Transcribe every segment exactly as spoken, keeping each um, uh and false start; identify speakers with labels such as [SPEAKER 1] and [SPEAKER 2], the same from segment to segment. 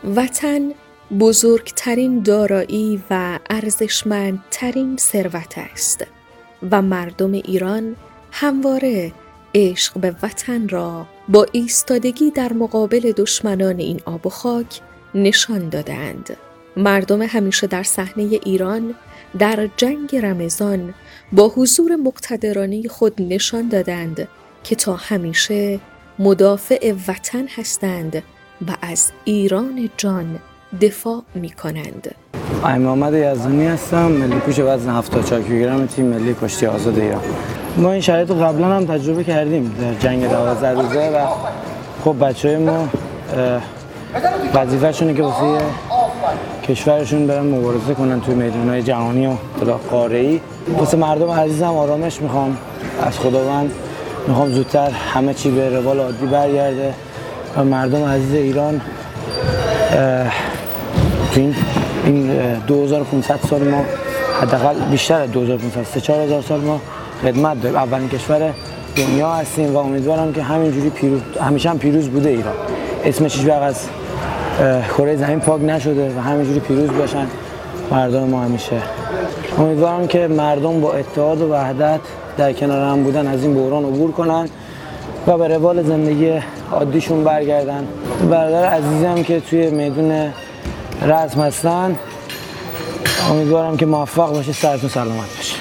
[SPEAKER 1] وطن بزرگترین دارایی و ارزشمندترین ثروت است و مردم ایران همواره عشق به وطن را با ایستادگی در مقابل دشمنان این آب و خاک نشان دادند. مردم همیشه در صحنه ایران در جنگ رمضان با حضور مقتدرانه خود نشان دادند که تا همیشه مدافع وطن هستند و از ایران جان دفاع می کنند.
[SPEAKER 2] من محمد یزدانی هستم، ملی پوش وزن هفتاد و چهار کیلوگرم تیم ملی کشتی آزاد ایران. ما این شرایط رو قبلا هم تجربه کردیم در جنگ دوازده روزه و خب بچهای ما وظیفه‌شونه که واسه کشورشون برن مبارزه کنن توی میدان‌های جهانی و قاره‌ای. واسه مردم عزیزم آرامش میخوام از خداوند، میخوام زودتر همه چی به روال عادی برگرده و مردم عزیز ایران تو این این دو هزار و پانصد سال ما حداقل بیشتر از دو هزار و پانصد سه چهار هزار سال ما خدمت داریم. اولین کشور دنیا هستیم و امیدوارم که همینجوری پیروز همیشه هم پیروز بوده ایران. اسمش هیچ وقت از کره زمین پاک نشده و همینجوری پیروز باشن مردم ما همیشه. امیدوارم که مردم با اتحاد و وحدت در کنار هم بودن از این بحران عبور کنن و به روال زندگی عادیشون برگردن. برادر عزیزم که توی میدون رزم هستن امیدوارم که موفق باشه، سرتون سلامت باشه.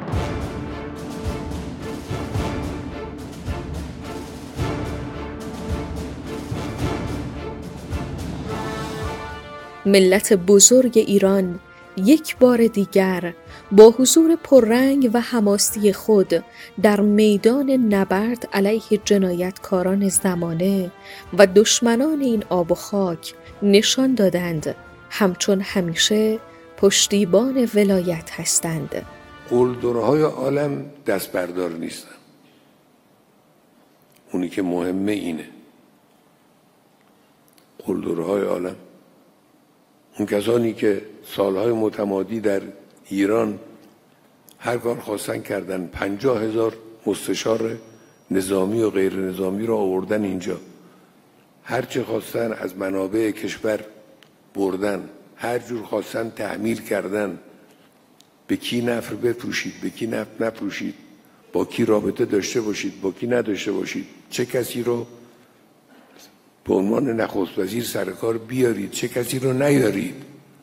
[SPEAKER 1] ملت بزرگ ایران یک بار دیگر با حضور پررنگ و حماسی خود در میدان نبرد علیه جنایتکاران زمانه و دشمنان این آب و خاک نشان دادند همچون همیشه پشتیبان ولایت هستند.
[SPEAKER 3] قلدرهای عالم دست بردار نیستن. اونی که مهمه اینه. قلدرهای عالم، اون کسانی که سالهای متمادی در ایران هر کار خواستن کردن، پنجاه هزار مستشار نظامی و غیر نظامی را آوردن اینجا، هر چه خواستن از منابع کشور بردن، هر جور خواستن تعمیر کردن، به کی نفر بفروشید، به کی نفر نفروشید، با کی رابطه داشته باشید، با کی نداشته باشید، چه کسی رو به عنوان نخست وزیر سر کار بیارید، چه کسی رو نیارید،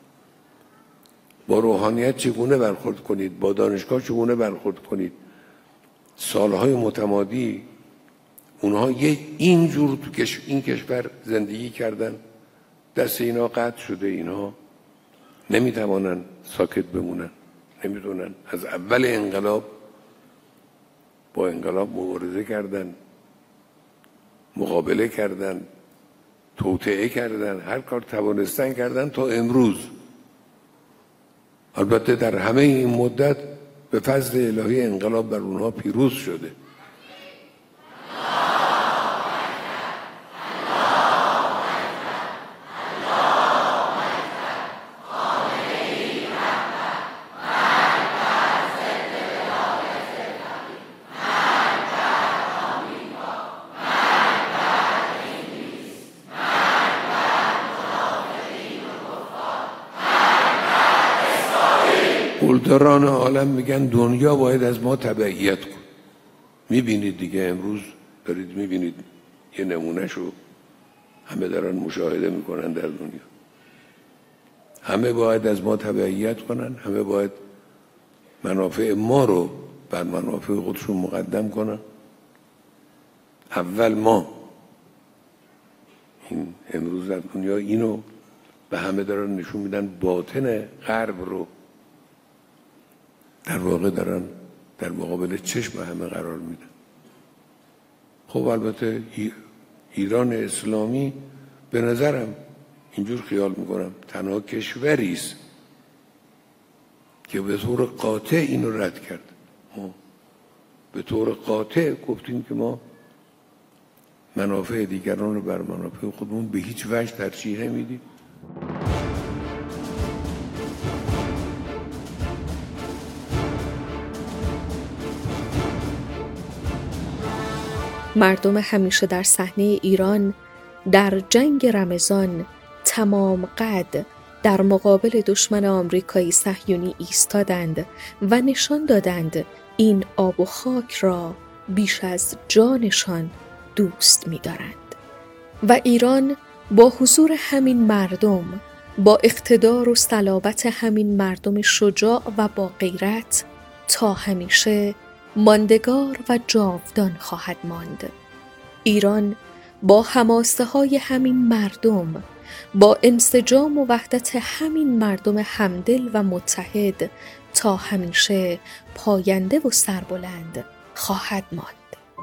[SPEAKER 3] با روحانیت چگونه برخورد کنید، با دانشگاه چگونه برخورد کنید. سالهای متمادی اونها یه اینجور تو کش... این کشور زندگی کردن، دست اینا قطع شده، اینا نمیتوانن ساکت بمونن، نمیتونن. از اول انقلاب با انقلاب مبارزه کردن، مقابله کردن، توطئه کردن، هر کار توانستن کردن تا امروز. البته در همه این مدت به فضل الهی انقلاب بر اونها پیروز شده. قلدران عالم میگن دنیا باید از ما تبعیت کن. میبینید دیگه، امروز دارید میبینید یه نمونهشو همه دارن مشاهده میکنن در دنیا. همه باید از ما تبعیت کنن، همه باید منافع ما رو بر منافع خودشون مقدم کنن. اول ما. این امروز در دنیا اینو به همه دارن نشون میدن، باطن غرب رو در واقع دارن در مقابل چشم همه قرار میدن. خب البته ایران اسلامی به نظرم اینجور خیال میکنم تنها کشوری است که به طور قاطع اینو رد کرد. ما به طور قاطع گفتیم که ما منافع دیگران رو بر منافع خودمون به هیچ وجه ترجیح نمیدیم.
[SPEAKER 1] مردم همیشه در صحنه ایران در جنگ رمضان تمام قد در مقابل دشمن آمریکایی صهیونی ایستادند و نشان دادند این آب و خاک را بیش از جانشان دوست می‌دارند. و ایران با حضور همین مردم، با اقتدار و صلابت همین مردم شجاع و با غیرت، تا همیشه ماندگار و جاودان خواهد ماند. ایران با حماسه های همین مردم، با انسجام و وحدت همین مردم همدل و متحد، تا همیشه پاینده و سربلند خواهد ماند.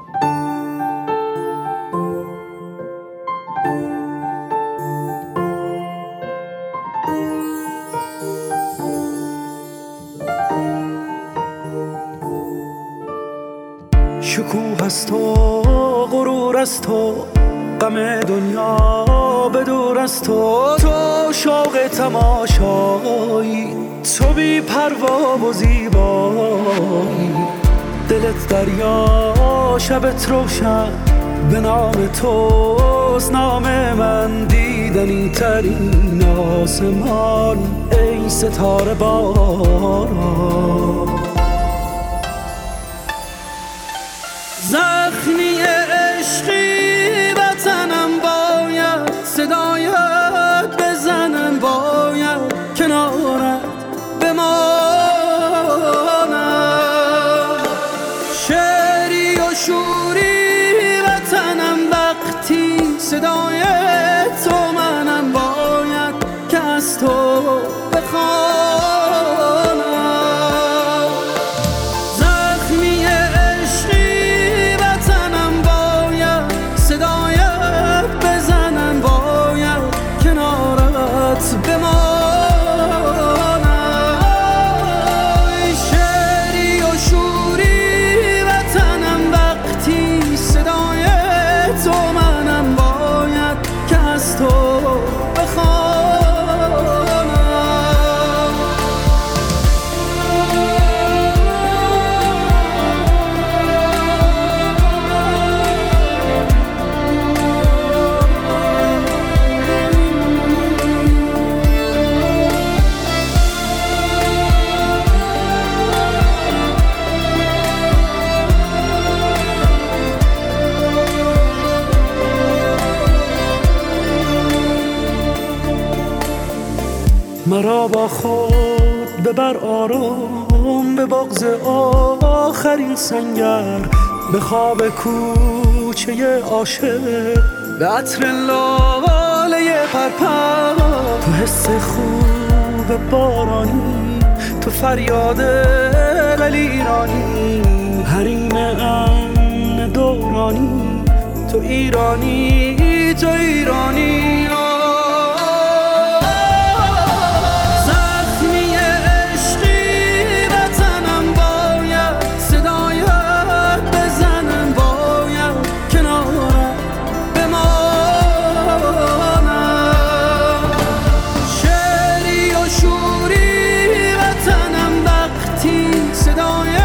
[SPEAKER 4] شکوه از تو، غرور از تو، غم دنیا به دور از تو، تو شوق تماشایی، تو بی پروا و زیبایی، دلت دریا شبت روشن، به نام توست نام من، دیدنی ترین آسمان ای ستاره باران. زخمی عشقی وطنم باید صدایت بزنم، باید کنارت بمانم، شعری و شوری وطنم وقتی صدای تو منم، باید که از تو بخوانم. مرا با خود ببر آرام به بغض آخرین سنگر، به خواب کوچه عاشق، به عطر لاله پرپر، تو حس خوب بارانی، تو فریاد ایرانی، حریم امن دورانی، تو ایرانی تو ایرانی. صدای